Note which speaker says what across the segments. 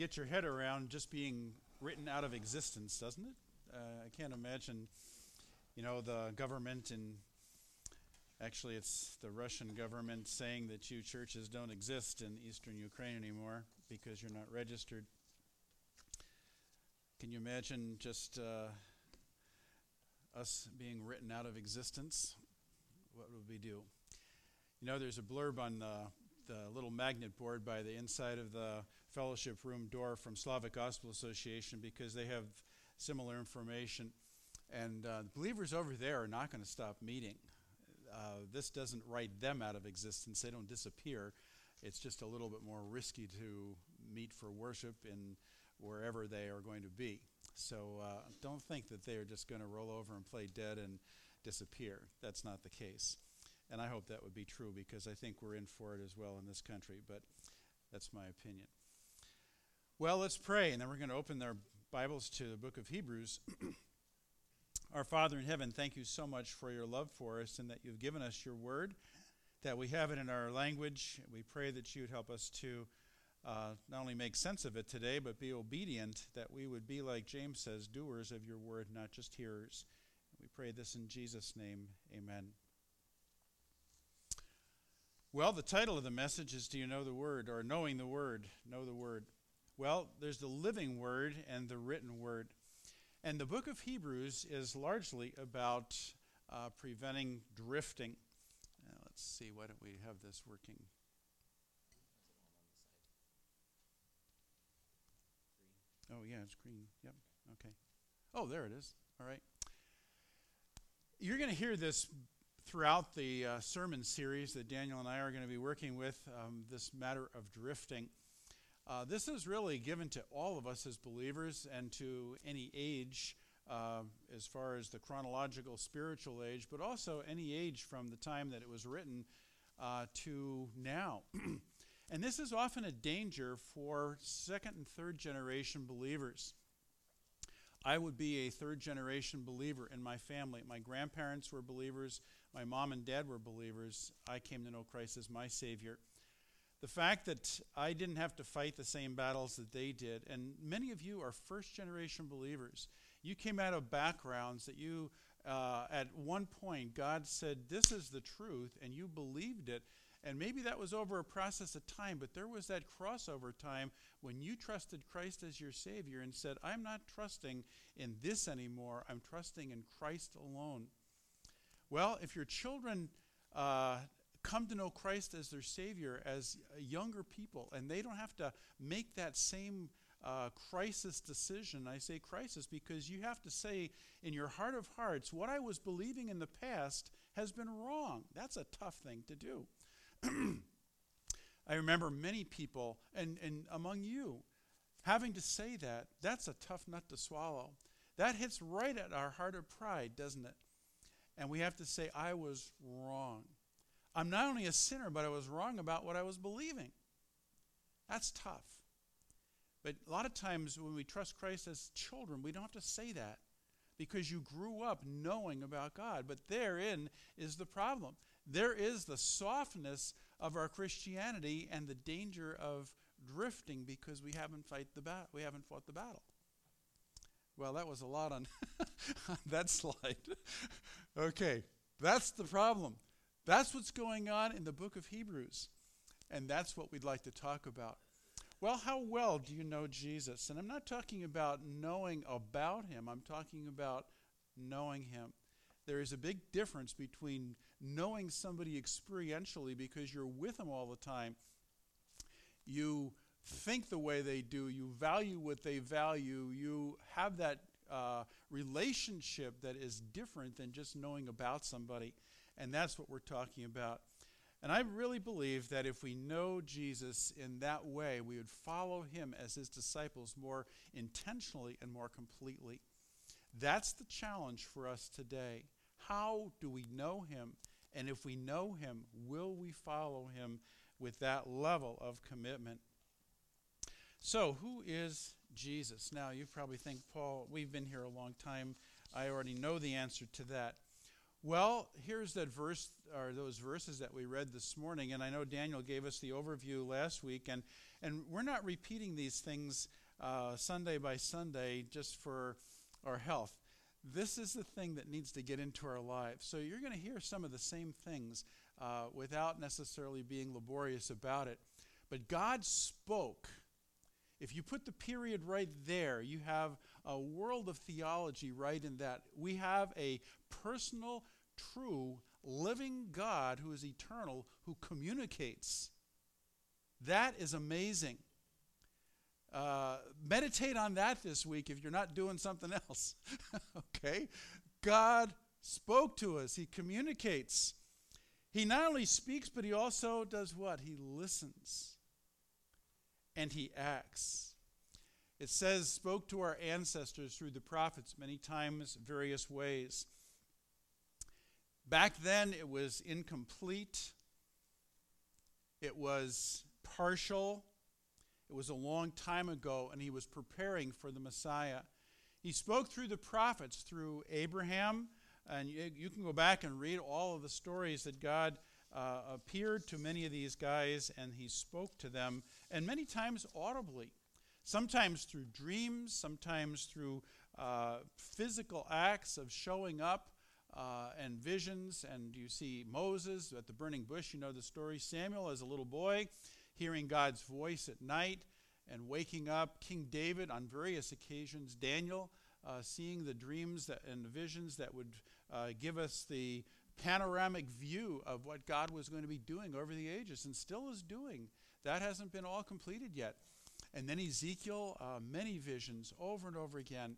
Speaker 1: Get your head around just being written out of existence, doesn't it? I can't imagine, the government and actually it's the Russian government saying that you churches don't exist in eastern Ukraine anymore because you're not registered. Can you imagine just us being written out of existence? What would we do? There's a blurb on the little magnet board by the inside of the fellowship room door from Slavic Gospel Association because they have similar information. And the believers over there are not going to stop meeting. This doesn't write them out of existence. They don't disappear. It's just a little bit more risky to meet for worship in wherever they are going to be. So don't think that they are just going to roll over and play dead and disappear. That's not the case. And I hope that would be true because I think we're in for it as well in this country, but that's my opinion. Well, let's pray, and then we're going to open our Bibles to the book of Hebrews. Our Father in heaven, thank you so much for your love for us and that you've given us your word, that we have it in our language. We pray that you would help us to not only make sense of it today, but be obedient, that we would be, like James says, doers of your word, not just hearers. We pray this in Jesus' name. Amen. Well, the title of the message is Do You Know the Word? Or Knowing the Word, Know the Word. Well, there's the living word and the written word. And the book of Hebrews is largely about preventing drifting. Let's see, why don't we have this working? Oh, yeah, it's green. Yep, okay. Oh, there it is. All right. You're going to hear this throughout the sermon series that Daniel and I are going to be working with, this matter of drifting. This is really given to all of us as believers and to any age as far as the chronological spiritual age, but also any age from the time that it was written to now. And this is often a danger for second and third generation believers. I would be a third generation believer in my family. My grandparents were believers. My mom and dad were believers. I came to know Christ as my Savior. The fact that I didn't have to fight the same battles that they did, and many of you are first generation believers. You came out of backgrounds that you, at one point, God said, this is the truth, and you believed it. And maybe that was over a process of time, but there was that crossover time when you trusted Christ as your Savior and said, I'm not trusting in this anymore. I'm trusting in Christ alone. Well, if your children come to know Christ as their Savior as younger people, and they don't have to make that same crisis decision. I say crisis because you have to say in your heart of hearts, what I was believing in the past has been wrong. That's a tough thing to do. I remember many people, and among you, having to say that. That's a tough nut to swallow. That hits right at our heart of pride, doesn't it? And we have to say, I was wrong. I'm not only a sinner, but I was wrong about what I was believing. That's tough. But a lot of times when we trust Christ as children, we don't have to say that because you grew up knowing about God. But therein is the problem. There is the softness of our Christianity and the danger of drifting because we haven't fought the battle. Well, that was a lot on that slide. Okay, that's the problem. That's what's going on in the book of Hebrews. And that's what we'd like to talk about. Well, how well do you know Jesus? And I'm not talking about knowing about him. I'm talking about knowing him. There is a big difference between knowing somebody experientially because you're with them all the time. You think the way they do. You value what they value. You have that relationship that is different than just knowing about somebody. And that's what we're talking about. And I really believe that if we know Jesus in that way, we would follow him as his disciples more intentionally and more completely. That's the challenge for us today. How do we know him? And if we know him, will we follow him with that level of commitment? So, who is Jesus? Now, you probably think, Paul, we've been here a long time. I already know the answer to that. Well, here's that verse, or those verses that we read this morning, and I know Daniel gave us the overview last week, and we're not repeating these things Sunday by Sunday just for our health. This is the thing that needs to get into our lives. So you're going to hear some of the same things without necessarily being laborious about it. But God spoke. If you put the period right there, you have a world of theology right in that. We have a personal, true, living God who is eternal, who communicates. That is amazing. Meditate on that this week if you're not doing something else. Okay? God spoke to us. He communicates. He not only speaks, but he also does what? He listens. And he acts. It says, spoke to our ancestors through the prophets many times, various ways. Back then, it was incomplete. It was partial. It was a long time ago, and he was preparing for the Messiah. He spoke through the prophets, through Abraham, and you can go back and read all of the stories that God appeared to many of these guys, and he spoke to them, and many times audibly. Sometimes through dreams, sometimes through physical acts of showing up and visions. And you see Moses at the burning bush, you know the story. Samuel as a little boy, hearing God's voice at night and waking up. King David on various occasions. Daniel seeing the dreams and the visions that would give us the panoramic view of what God was going to be doing over the ages and still is doing. That hasn't been all completed yet. And then Ezekiel, many visions over and over again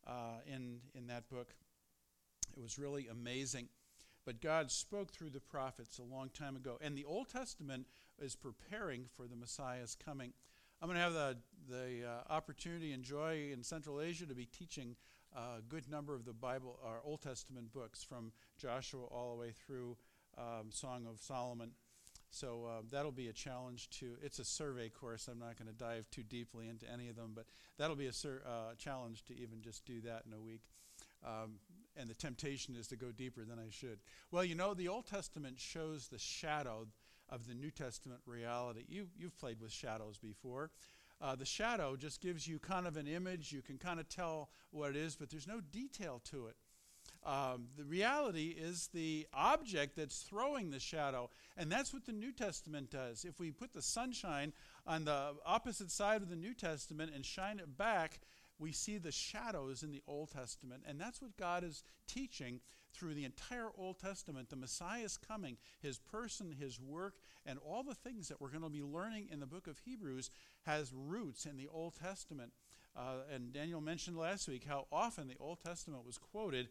Speaker 1: in that book. It was really amazing. But God spoke through the prophets a long time ago. And the Old Testament is preparing for the Messiah's coming. I'm going to have the opportunity and joy in Central Asia to be teaching a good number of the Bible, or Old Testament books, from Joshua all the way through Song of Solomon. So that'll be a challenge to, it's a survey course. I'm not going to dive too deeply into any of them, but that'll be a challenge to even just do that in a week. And the temptation is to go deeper than I should. Well, you know, the Old Testament shows the shadow of the New Testament reality. You've played with shadows before. The shadow just gives you kind of an image. You can kind of tell what it is, but there's no detail to it. The reality is the object that's throwing the shadow, and that's what the New Testament does. If we put the sunshine on the opposite side of the New Testament and shine it back, we see the shadows in the Old Testament, and that's what God is teaching through the entire Old Testament. The Messiah is coming, his person, his work, and all the things that we're going to be learning in the book of Hebrews has roots in the Old Testament. And Daniel mentioned last week how often the Old Testament was quoted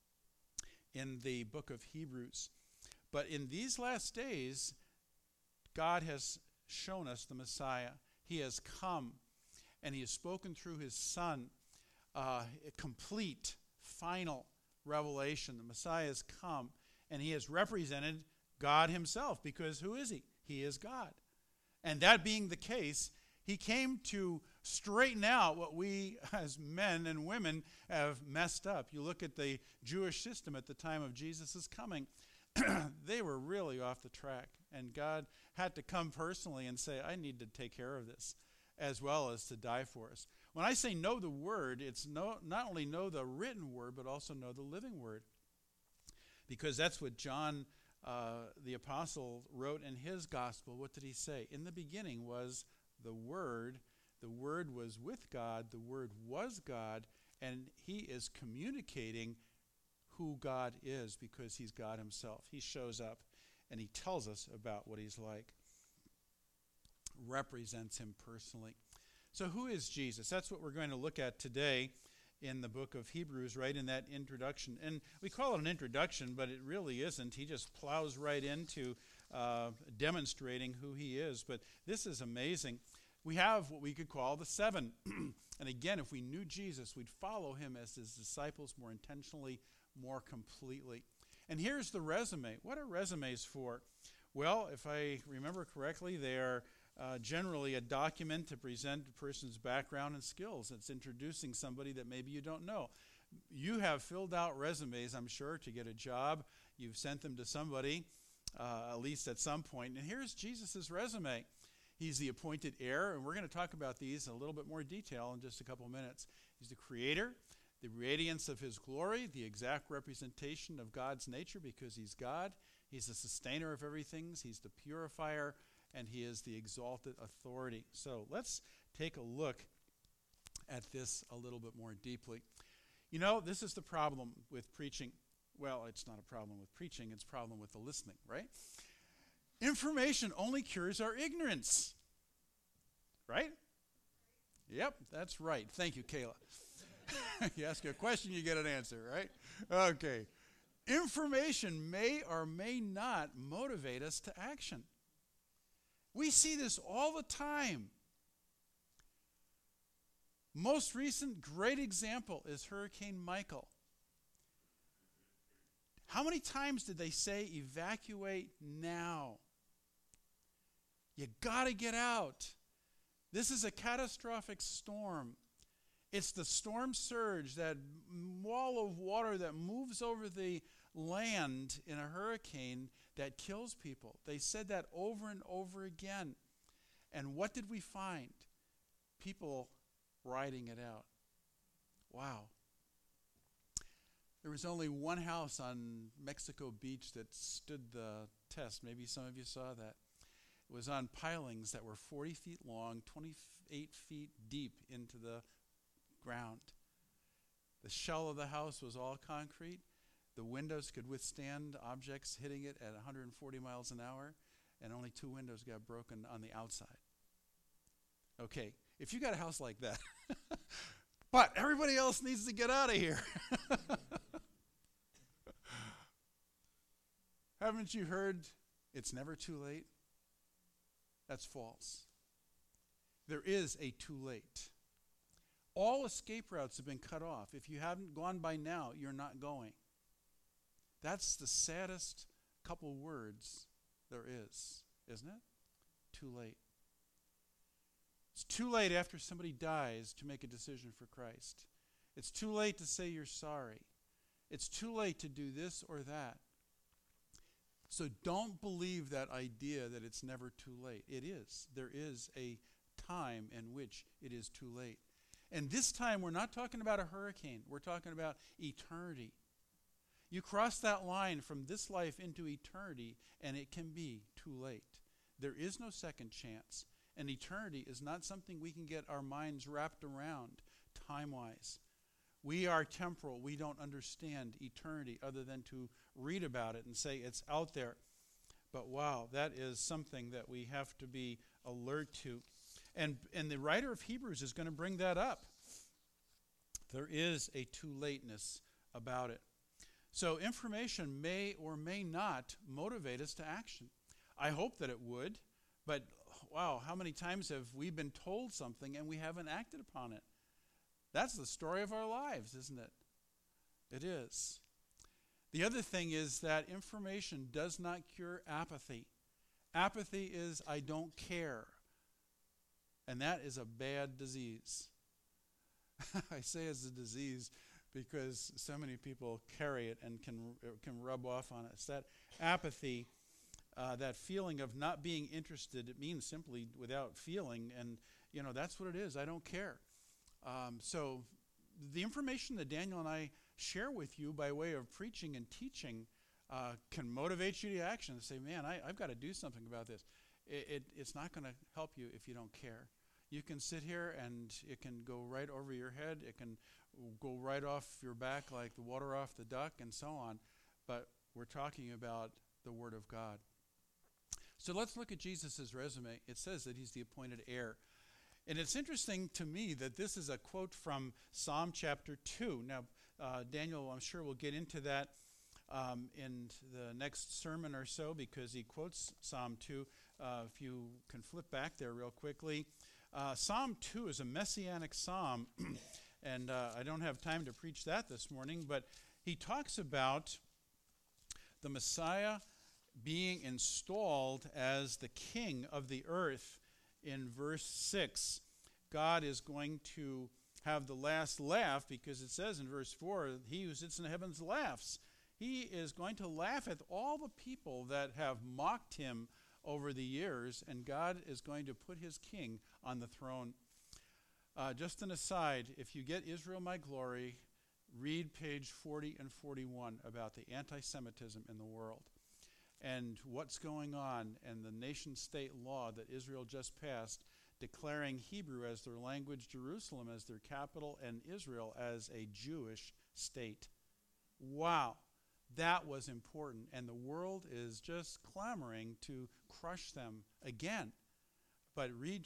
Speaker 1: in the book of Hebrews. But in these last days, God has shown us the Messiah. He has come, and he has spoken through his Son, a complete, final revelation. The Messiah has come, and he has represented God himself, because who is he? He is God. And that being the case, he came to straighten out what we as men and women have messed up. You look at the Jewish system at the time of Jesus' coming, they were really off the track. And God had to come personally and say, I need to take care of this, as well as to die for us. When I say know the word, it's not only know the written word, but also know the living word. Because that's what John, the apostle, wrote in his gospel. What did he say? In the beginning was the Word. The Word was with God. The Word was God. And he is communicating who God is, because he's God himself. He shows up and he tells us about what he's like. Represents him personally. So who is Jesus? That's what we're going to look at today in the book of Hebrews, right in that introduction. And we call it an introduction, but it really isn't. He just plows right into demonstrating who he is. But this is amazing. We have what we could call the seven. And again, if we knew Jesus, we'd follow him as his disciples more intentionally, more completely. And here's the resume. What are resumes for? Well, if I remember correctly, they are generally a document to present a person's background and skills. It's introducing somebody that maybe you don't know. You have filled out resumes, I'm sure, to get a job. You've sent them to somebody, at least at some point. And here's Jesus' resume. He's the appointed heir, and we're going to talk about these in a little bit more detail in just a couple minutes. He's the creator, the radiance of his glory, the exact representation of God's nature because he's God. He's the sustainer of everything. He's the purifier, and he is the exalted authority. So let's take a look at this a little bit more deeply. You know, this is the problem with preaching. Well, it's not a problem with preaching, it's a problem with the listening, right? Information only cures our ignorance. Right? Yep, that's right. Thank you, Kayla. You ask a question, you get an answer, right? Okay. Information may or may not motivate us to action. We see this all the time. Most recent great example is Hurricane Michael. How many times did they say evacuate now? You got to get out. This is a catastrophic storm. It's the storm surge, that wall of water that moves over the land in a hurricane that kills people. They said that over and over again. And what did we find? People riding it out. Wow. There was only one house on Mexico Beach that stood the test. Maybe some of you saw that. It was on pilings that were 40 feet long, 28 feet deep into the ground. The shell of the house was all concrete. The windows could withstand objects hitting it at 140 miles an hour, and only 2 windows got broken on the outside. Okay, if you got a house like that, but everybody else needs to get out of here. Haven't you heard it's never too late? That's false. There is a too late. All escape routes have been cut off. If you haven't gone by now, you're not going. That's the saddest couple words there is, isn't it? Too late. It's too late after somebody dies to make a decision for Christ. It's too late to say you're sorry. It's too late to do this or that. So don't believe that idea that it's never too late. It is. There is a time in which it is too late. And this time we're not talking about a hurricane. We're talking about eternity. You cross that line from this life into eternity, and it can be too late. There is no second chance. And eternity is not something we can get our minds wrapped around time-wise. We are temporal. We don't understand eternity other than to read about it and say it's out there. But wow, that is something that we have to be alert to. And the writer of Hebrews is going to bring that up. There is a too lateness about it. So information may or may not motivate us to action. I hope that it would, but wow, how many times have we been told something and we haven't acted upon it? That's the story of our lives, isn't it? It is. The other thing is that information does not cure apathy. Apathy is I don't care. And that is a bad disease. I say it's a disease because so many people carry it and can rub off on us. That apathy, that feeling of not being interested, it means simply without feeling. And, you know, that's what it is. I don't care. So the information that Daniel and I share with you by way of preaching and teaching can motivate you to action and say, man, I've got to do something about this. It's not going to help you if you don't care. You can sit here and it can go right over your head. It can go right off your back like the water off the duck and so on. But we're talking about the Word of God. So let's look at Jesus' resume. It says that he's the appointed heir. And it's interesting to me that this is a quote from Psalm chapter 2. Now, Daniel, I'm sure will get into that in the next sermon or so because he quotes Psalm 2. If you can flip back there real quickly. Psalm 2 is a messianic psalm, and I don't have time to preach that this morning, but he talks about the Messiah being installed as the king of the earth. In verse 6, God is going to have the last laugh because it says in verse 4, he who sits in the heavens laughs. He is going to laugh at all the people that have mocked him over the years, and God is going to put his king on the throne. Just an aside, if you get Israel My Glory, read page 40 and 41 about the anti-Semitism in the world and what's going on, and the nation-state law that Israel just passed declaring Hebrew as their language, Jerusalem as their capital, and Israel as a Jewish state. Wow, that was important, and the world is just clamoring to crush them again. But read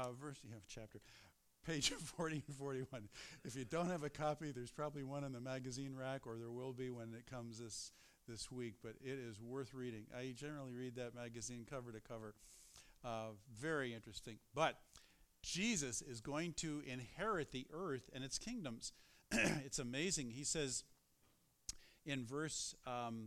Speaker 1: page 40 and 41. If you don't have a copy, there's probably one in the magazine rack, or there will be when it comes this week, but it is worth reading. I generally read that magazine cover to cover. Very interesting. But Jesus is going to inherit the earth and its kingdoms. It's amazing. He says in verse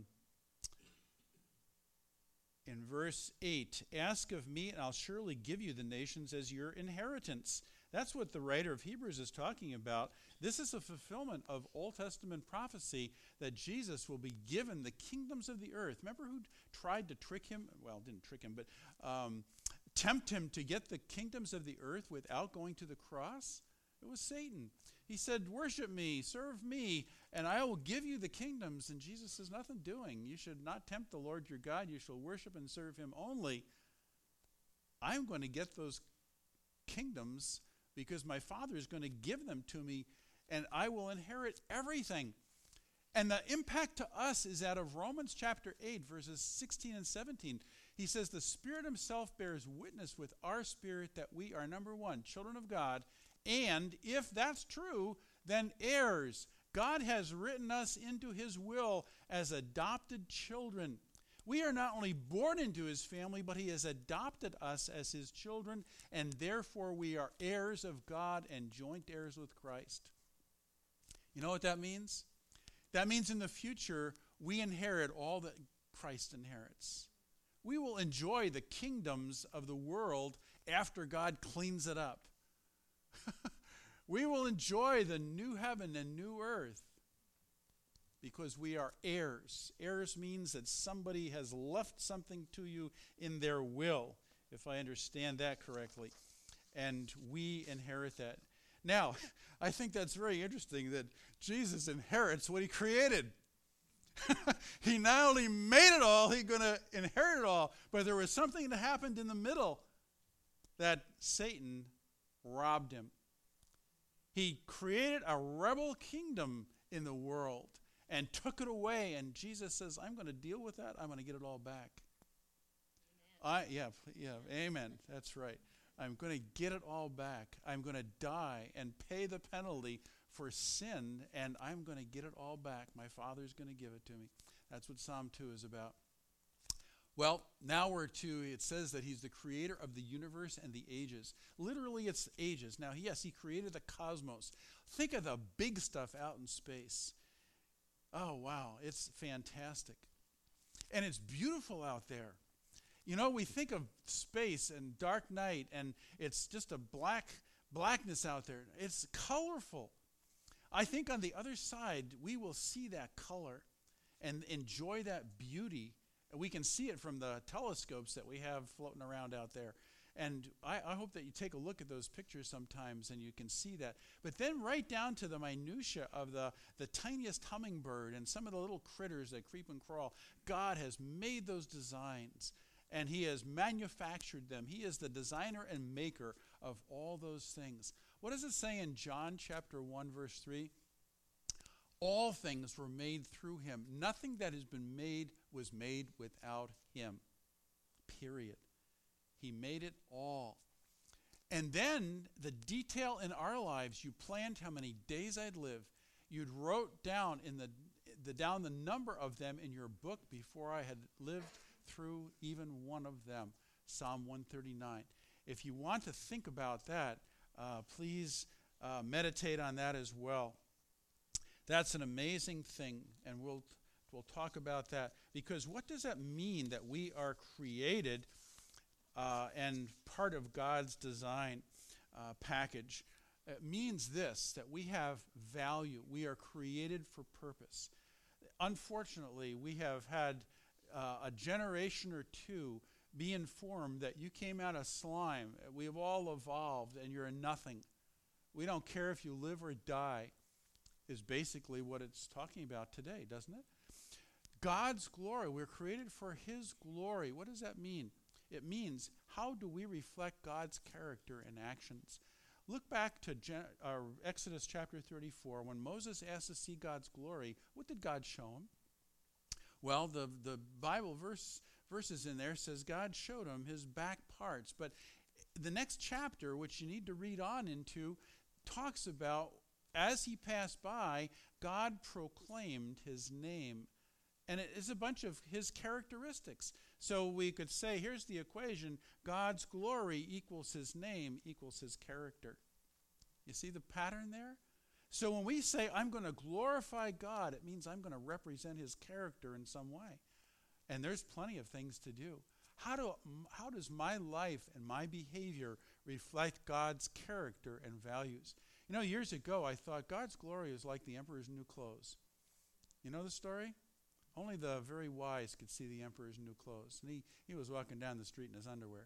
Speaker 1: 8, "Ask of me, and I'll surely give you the nations as your inheritance." That's what the writer of Hebrews is talking about. This is a fulfillment of Old Testament prophecy that Jesus will be given the kingdoms of the earth. Remember who tried to trick him? Well, didn't trick him, but tempt him to get the kingdoms of the earth without going to the cross? It was Satan. He said, "Worship me, serve me, and I will give you the kingdoms." And Jesus says, "Nothing doing. You should not tempt the Lord your God. You shall worship and serve him only. I'm going to get those kingdoms because my Father is going to give them to me, and I will inherit everything." And the impact to us is out of Romans chapter 8, verses 16 and 17. He says, "The Spirit himself bears witness with our spirit that we are," number one, "children of God. And if that's true, then heirs. God has written us into his will as adopted children." We are not only born into his family, but he has adopted us as his children, and therefore we are heirs of God and joint heirs with Christ. You know what that means? That means in the future, we inherit all that Christ inherits. We will enjoy the kingdoms of the world after God cleans it up. We will enjoy the new heaven and new earth because we are heirs. Heirs means that somebody has left something to you in their will, if I understand that correctly. And we inherit that. Now, I think that's very interesting that Jesus inherits what he created. He not only made it all, he's going to inherit it all, but there was something that happened in the middle that Satan robbed him. He created a rebel kingdom in the world and took it away, and Jesus says, "I'm going to deal with that. I'm going to get it all back." Amen. That's right. I'm going to get it all back. I'm going to die and pay the penalty for sin, and I'm going to get it all back. My Father's going to give it to me. That's what Psalm 2 is about. Well, now it says that he's the creator of the universe and the ages. Literally, it's ages. Now, yes, he created the cosmos. Think of the big stuff out in space. Oh, wow, it's fantastic. And it's beautiful out there. You know, we think of space and dark night, and it's just a blackness out there. It's colorful. I think on the other side, we will see that color and enjoy that beauty. We can see it from the telescopes that we have floating around out there. And I hope that you take a look at those pictures sometimes and you can see that. But then right down to the minutia of the tiniest hummingbird and some of the little critters that creep and crawl. God has made those designs and he has manufactured them. He is the designer and maker of all those things. What does it say in John chapter 1 verse 3? All things were made through him. Nothing that has been made was made without him. Period. He made it all. And then the detail in our lives, you planned how many days I'd live. You'd wrote down the number of them in your book before I had lived through even one of them. Psalm 139. If you want to think about that, please meditate on that as well. That's an amazing thing, and we'll talk about that. Because what does that mean that we are created and part of God's design package? It means this, that we have value. We are created for purpose. Unfortunately, we have had a generation or two be informed that you came out of slime. We have all evolved and you're a nothing. We don't care if you live or die, is basically what it's talking about today, doesn't it? God's glory. We're created for his glory. What does that mean? It means, how do we reflect God's character in actions? Look back to Exodus chapter 34. When Moses asked to see God's glory, what did God show him? Well, the Bible verses in there says God showed him his back parts. But the next chapter, which you need to read on into, talks about, as he passed by, God proclaimed his name. And it is a bunch of his characteristics. So we could say, here's the equation: God's glory equals his name equals his character. You see the pattern there? So when we say, I'm going to glorify God, it means I'm going to represent his character in some way. And there's plenty of things to do. How does my life and my behavior reflect God's character and values? You know, years ago, I thought God's glory is like the emperor's new clothes. You know the story? Only the very wise could see the emperor's new clothes. And he was walking down the street in his underwear.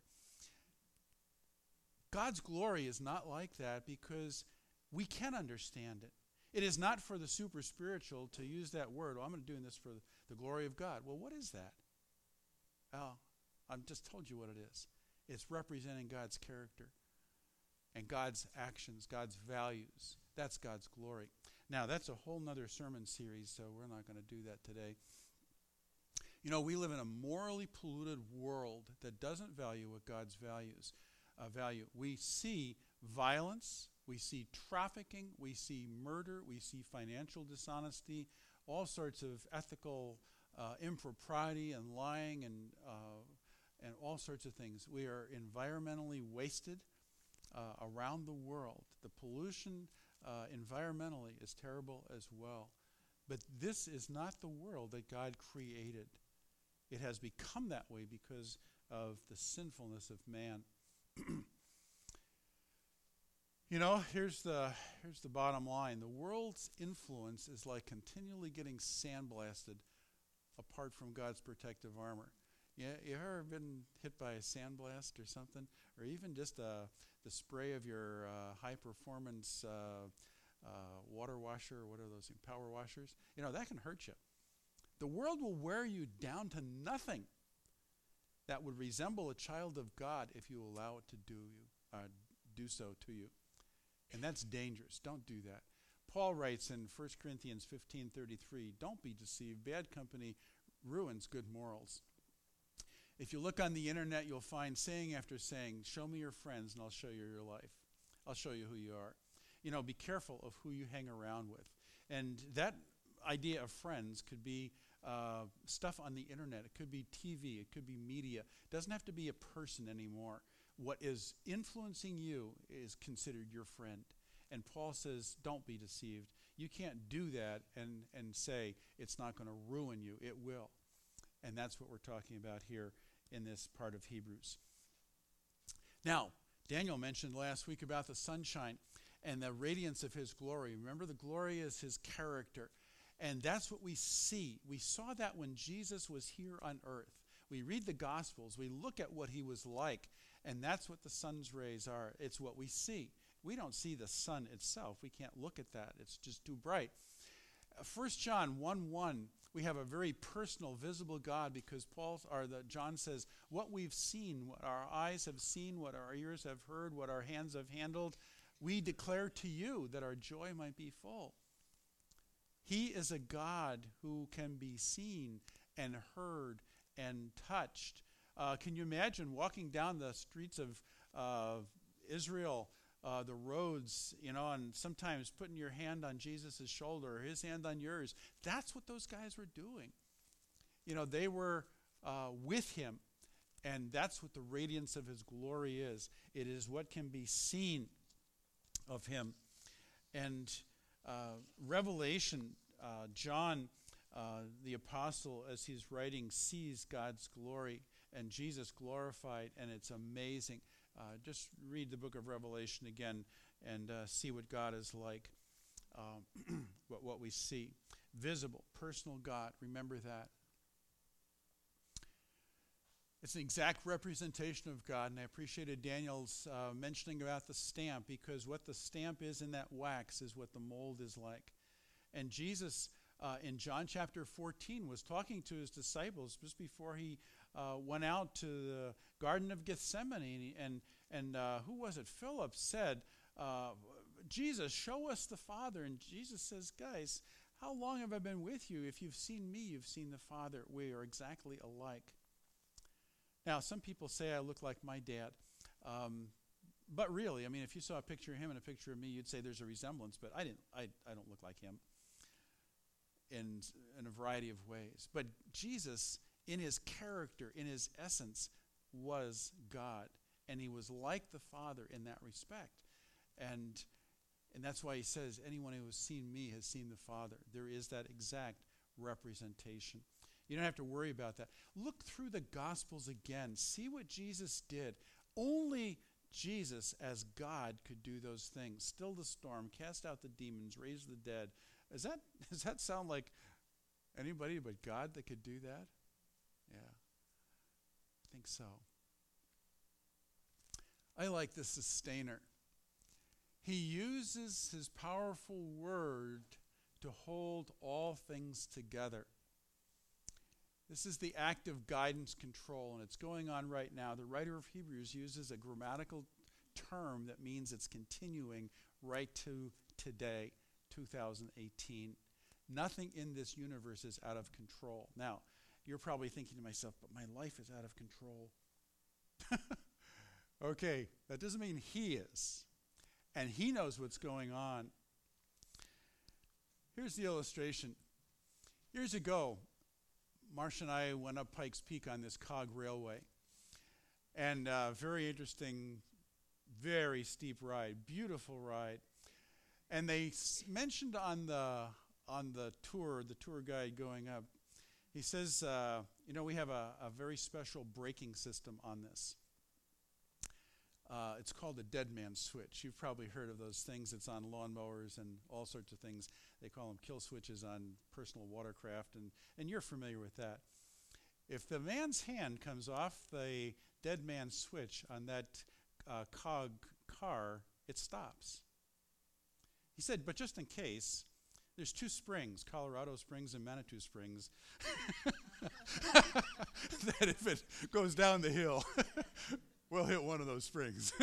Speaker 1: God's glory is not like that because we can understand it. It is not for the super spiritual to use that word. Oh, I'm doing this for the glory of God. Well, what is that? Oh, I've just told you what it is. It's representing God's character and God's actions, God's values. That's God's glory. Now, that's a whole nother sermon series, so we're not going to do that today. You know, we live in a morally polluted world that doesn't value what God's value. We see violence, we see trafficking, we see murder, we see financial dishonesty, all sorts of ethical impropriety and lying and all sorts of things. We are environmentally wasted around the world. The pollution environmentally is terrible as well. But this is not the world that God created. It has become that way because of the sinfulness of man. You know, here's the bottom line. The world's influence is like continually getting sandblasted apart from God's protective armor. Yeah, you ever been hit by a sandblast or something? Or even just the spray of your high-performance water washer, or what are those things, power washers? You know, that can hurt you. The world will wear you down to nothing that would resemble a child of God if you allow it to do so to you. And that's dangerous. Don't do that. Paul writes in 1 Corinthians 15:33, don't be deceived. Bad company ruins good morals. If you look on the internet, you'll find saying after saying, show me your friends and I'll show you your life. I'll show you who you are. You know, be careful of who you hang around with. And that idea of friends could be stuff on the internet. It could be TV. It could be media. It doesn't have to be a person anymore. What is influencing you is considered your friend. And Paul says, don't be deceived. You can't do that and say it's not going to ruin you. It will. And that's what we're talking about here in this part of Hebrews. Now, Daniel mentioned last week about the sunshine and the radiance of his glory. Remember, the glory is his character. And that's what we see. We saw that when Jesus was here on earth. We read the Gospels. We look at what he was like. And that's what the sun's rays are. It's what we see. We don't see the sun itself. We can't look at that. It's just too bright. 1 John 1:1, we have a very personal, visible God because John says, what we've seen, what our eyes have seen, what our ears have heard, what our hands have handled, we declare to you that our joy might be full. He is a God who can be seen and heard and touched. Can you imagine walking down the streets of Israel, the roads, you know, and sometimes putting your hand on Jesus' shoulder, or his hand on yours? That's what those guys were doing. You know, they were with him, and that's what the radiance of his glory is. It is what can be seen of him. And Revelation, John, the apostle, as he's writing, sees God's glory and Jesus glorified, and it's amazing. Just read the book of Revelation again and see what God is like, what we see. visible, personal God. Remember that. It's an exact representation of God, and I appreciated Daniel's mentioning about the stamp, because what the stamp is in that wax is what the mold is like. And Jesus, in John chapter 14, was talking to his disciples just before he went out to the Garden of Gethsemane, and who was it? Philip said, Jesus, show us the Father. And Jesus says, guys, how long have I been with you? If you've seen me, you've seen the Father. We are exactly alike. Now, some people say I look like my dad. But really, I mean, if you saw a picture of him and a picture of me, you'd say there's a resemblance. But I don't look like him in a variety of ways. But Jesus, in his character, in his essence, was God. And he was like the Father in that respect. And that's why he says, anyone who has seen me has seen the Father. There is that exact representation. You don't have to worry about that. Look through the Gospels again. See what Jesus did. Only Jesus as God could do those things. Still the storm, cast out the demons, raise the dead. Does that sound like anybody but God that could do that? Yeah, I think so. I like the sustainer. He uses his powerful word to hold all things together. This is the active guidance control, and it's going on right now. The writer of Hebrews uses a grammatical term that means it's continuing right to today, 2018. Nothing in this universe is out of control. Now, you're probably thinking to myself, but my life is out of control. Okay, that doesn't mean he is. And he knows what's going on. Here's the illustration. Years ago, Marcia and I went up Pikes Peak on this cog railway. And very interesting, very steep ride, beautiful ride. And they mentioned on the tour guide going up, he says, we have a very special braking system on this. It's called a dead man switch. You've probably heard of those things. It's on lawnmowers and all sorts of things. They call them kill switches on personal watercraft, and you're familiar with that. If the man's hand comes off the dead man switch on that cog car, it stops. He said, but just in case, there's two springs, Colorado Springs and Manitou Springs, that if it goes down the hill, we'll hit one of those springs.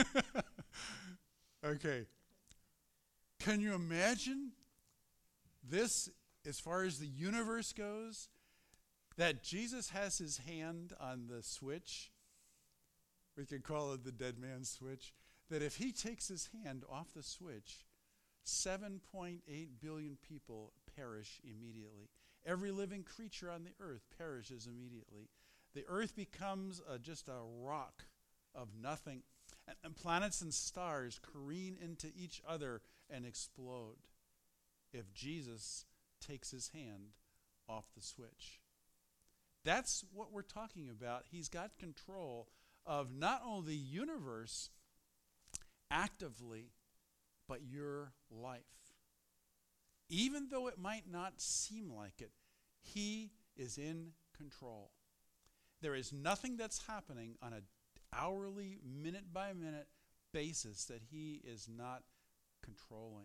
Speaker 1: Okay. Can you imagine this as far as the universe goes? That Jesus has his hand on the switch. We could call it the dead man's switch. That if he takes his hand off the switch, 7.8 billion people perish immediately. Every living creature on the earth perishes immediately. The earth becomes just a rock of nothing, and planets and stars careen into each other and explode if Jesus takes his hand off the switch. That's what we're talking about. He's got control of not only the universe actively, but your life. Even though it might not seem like it, he is in control. There is nothing that's happening on an hourly, minute-by-minute basis that he is not controlling.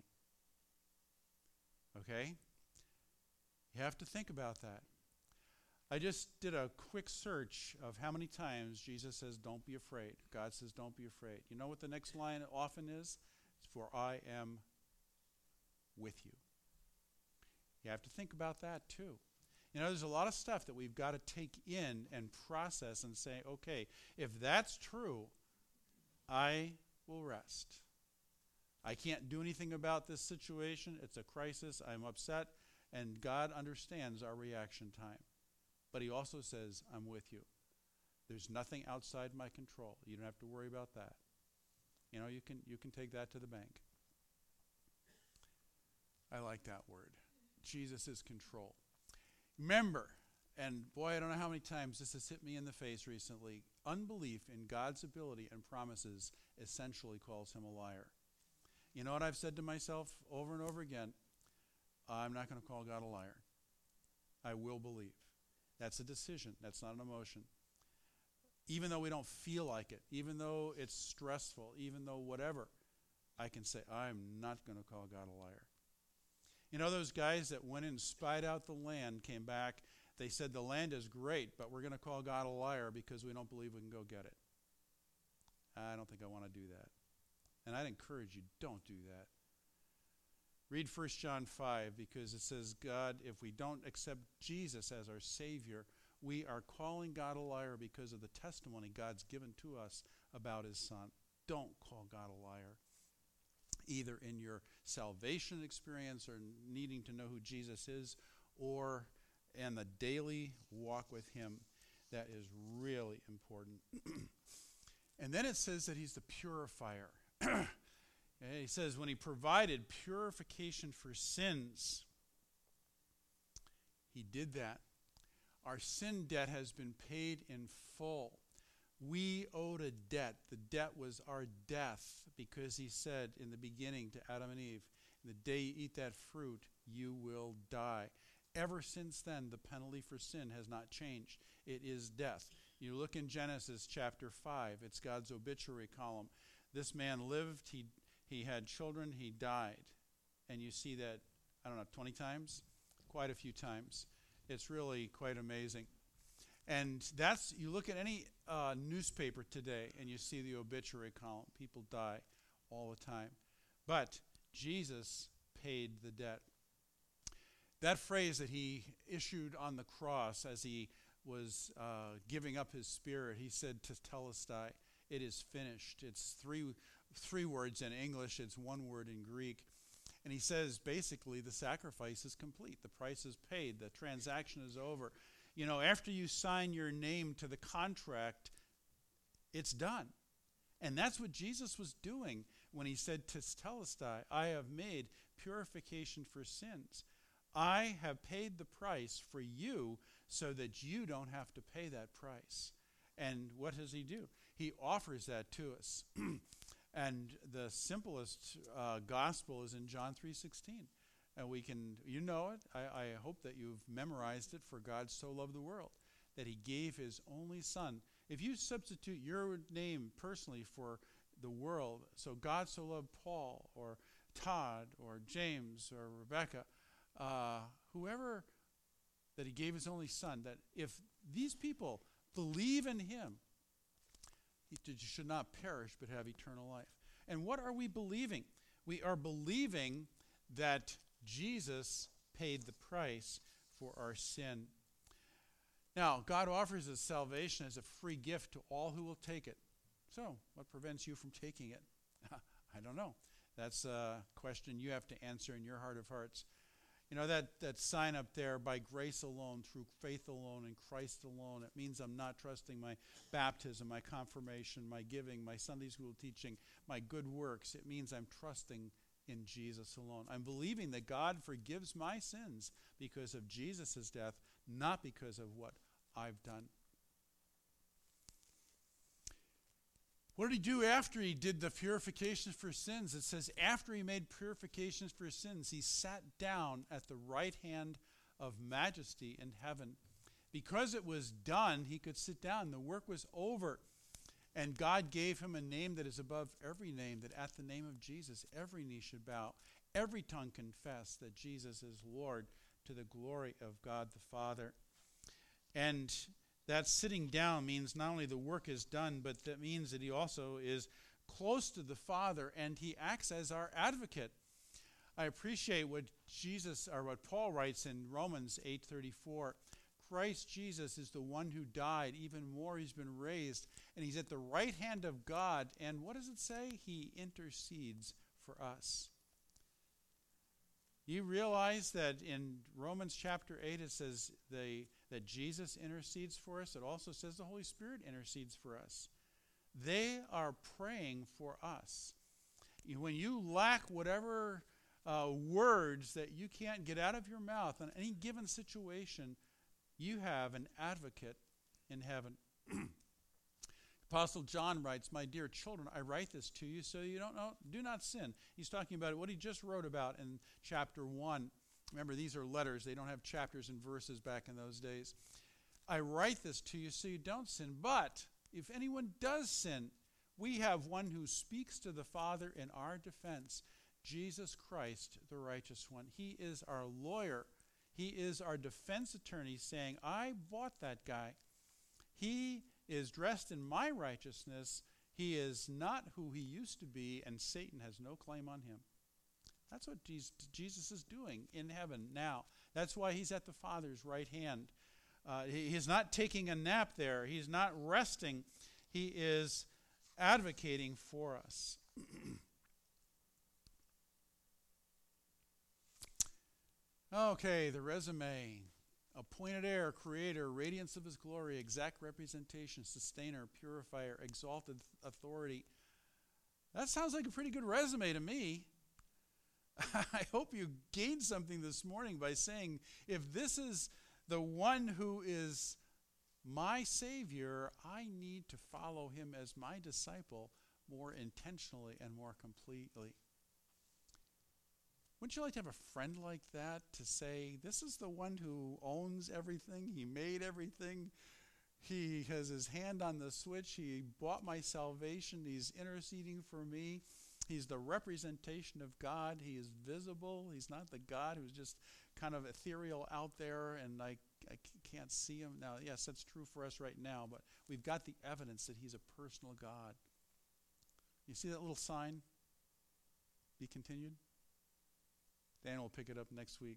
Speaker 1: Okay? You have to think about that. I just did a quick search of how many times Jesus says, don't be afraid. God says, don't be afraid. You know what the next line often is? It's for I am with you. You have to think about that too. You know, there's a lot of stuff that we've got to take in and process and say, okay, if that's true, I will rest. I can't do anything about this situation. It's a crisis. I'm upset. And God understands our reaction time. But he also says, I'm with you. There's nothing outside my control. You don't have to worry about that. You know, you can take that to the bank. I like that word. Jesus is control. Remember, and boy, I don't know how many times this has hit me in the face recently, unbelief in God's ability and promises essentially calls him a liar. You know what I've said to myself over and over again? I'm not going to call God a liar. I will believe. That's a decision. That's not an emotion. Even though we don't feel like it, even though it's stressful, even though whatever, I can say, I'm not going to call God a liar. You know those guys that went and spied out the land, came back, they said the land is great, but we're going to call God a liar because we don't believe we can go get it. I don't think I want to do that. And I'd encourage you, don't do that. Read 1 John 5 because it says, God, if we don't accept Jesus as our Savior, we are calling God a liar because of the testimony God's given to us about his Son. Don't call God a liar, either in your salvation experience or needing to know who Jesus is, or in the daily walk with him. That is really important. And then it says that he's the purifier. He says when he provided purification for sins, he did that. Our sin debt has been paid in full. We owed a debt. The debt was our death because he said in the beginning to Adam and Eve, the day you eat that fruit, you will die. Ever since then, the penalty for sin has not changed. It is death. You look in Genesis chapter 5, it's God's obituary column. This man lived, he had children, he died. And you see that, 20 times? Quite a few times. It's really quite amazing. And you look at any newspaper today and you see the obituary column. People die all the time. But Jesus paid the debt. That phrase that he issued on the cross as he was giving up his spirit, he said tetelestai, it is finished. It's three words in English, it's one word in Greek. And he says basically the sacrifice is complete. The price is paid. The transaction is over. You know, after you sign your name to the contract, it's done. And that's what Jesus was doing when he said tetelestai, I have made purification for sins. I have paid the price for you so that you don't have to pay that price. And what does he do? He offers that to us. And the simplest gospel is in John 3:16. And we can, you know it. I hope that you've memorized it. For God so loved the world that he gave his only son. If you substitute your name personally for the world, so God so loved Paul or Todd or James or Rebecca, whoever, that he gave his only son, that if these people believe in him, he should not perish but have eternal life. And what are we believing? We are believing that Jesus paid the price for our sin. Now, God offers us salvation as a free gift to all who will take it. So, what prevents you from taking it? I don't know. That's a question you have to answer in your heart of hearts. You know, that sign up there, by grace alone, through faith alone, in Christ alone, it means I'm not trusting my baptism, my confirmation, my giving, my Sunday school teaching, my good works. It means I'm trusting in Jesus alone. I'm believing that God forgives my sins because of Jesus' death, not because of what I've done. What did he do after he did the purifications for sins? It says after he made purifications for sins, he sat down at the right hand of majesty in heaven. Because it was done, he could sit down. The work was over. And God gave him a name that is above every name, that at the name of Jesus, every knee should bow, every tongue confess that Jesus is Lord, to the glory of God the Father. And that sitting down means not only the work is done, but that means that he also is close to the Father, and he acts as our advocate. I appreciate what Paul writes in Romans 8:34. Christ Jesus is the one who died. Even more, he's been raised, and he's at the right hand of God. And what does it say? He intercedes for us. You realize that in Romans chapter 8 it says that Jesus intercedes for us. It also says the Holy Spirit intercedes for us. They are praying for us. When you lack whatever words that you can't get out of your mouth in any given situation, you have an advocate in heaven. Apostle John writes, my dear children, I write this to you so you do not sin. He's talking about what he just wrote about in chapter 1 Remember, these are letters. They don't have chapters and verses back in those days. I write this to you so you don't sin. But if anyone does sin, we have one who speaks to the Father in our defense, Jesus Christ, the righteous one. He is our lawyer. He is our defense attorney, saying, I bought that guy. He is dressed in my righteousness. He is not who he used to be, and Satan has no claim on him. That's what Jesus is doing in heaven now. That's why he's at the Father's right hand. He's not taking a nap there. He's not resting. He is advocating for us. Okay, the resume. Appointed heir, creator, radiance of his glory, exact representation, sustainer, purifier, exalted authority. That sounds like a pretty good resume to me. I hope you gained something this morning by saying, if this is the one who is my Savior, I need to follow him as my disciple more intentionally and more completely. Wouldn't you like to have a friend like that to say, this is the one who owns everything, he made everything, he has his hand on the switch, he bought my salvation, he's interceding for me, he's the representation of God, he is visible, he's not the God who's just kind of ethereal out there and I can't see him. Now, yes, that's true for us right now, but we've got the evidence that he's a personal God. You see that little sign? Be continued? Dan will pick it up next week.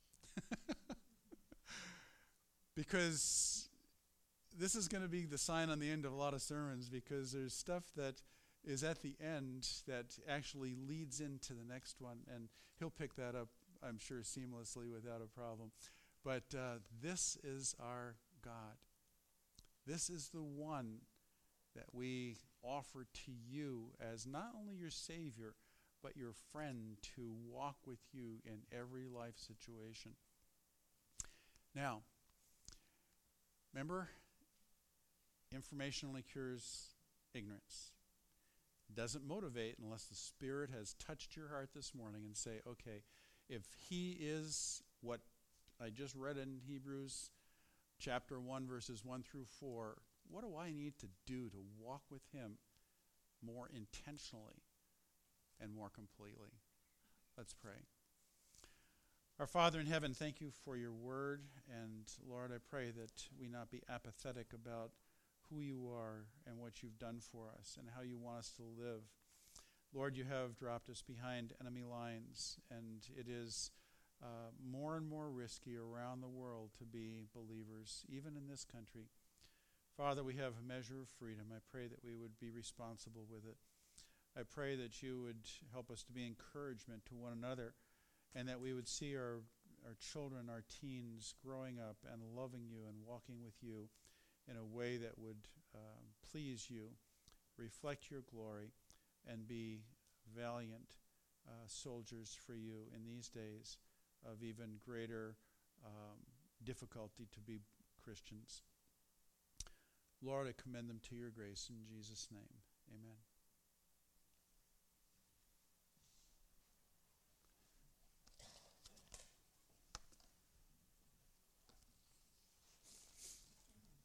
Speaker 1: Because this is going to be the sign on the end of a lot of sermons, because there's stuff that is at the end that actually leads into the next one, and he'll pick that up, I'm sure, seamlessly without a problem. But this is our God. This is the one that we offer to you as not only your Savior, but your friend to walk with you in every life situation. Now, remember, information only cures ignorance. It doesn't motivate unless the Spirit has touched your heart this morning and say, okay, if he is what I just read in Hebrews chapter 1, verses 1 through 4, what do I need to do to walk with him more intentionally and more completely? Let's pray. Our Father in heaven, thank you for your word. And Lord, I pray that we not be apathetic about who you are and what you've done for us and how you want us to live. Lord, you have dropped us behind enemy lines, and it is more and more risky around the world to be believers, even in this country. Father, we have a measure of freedom. I pray that we would be responsible with it. I pray that you would help us to be encouragement to one another, and that we would see our children, our teens growing up and loving you and walking with you in a way that would please you, reflect your glory, and be valiant soldiers for you in these days of even greater difficulty to be Christians. Lord, I commend them to your grace in Jesus' name. Amen.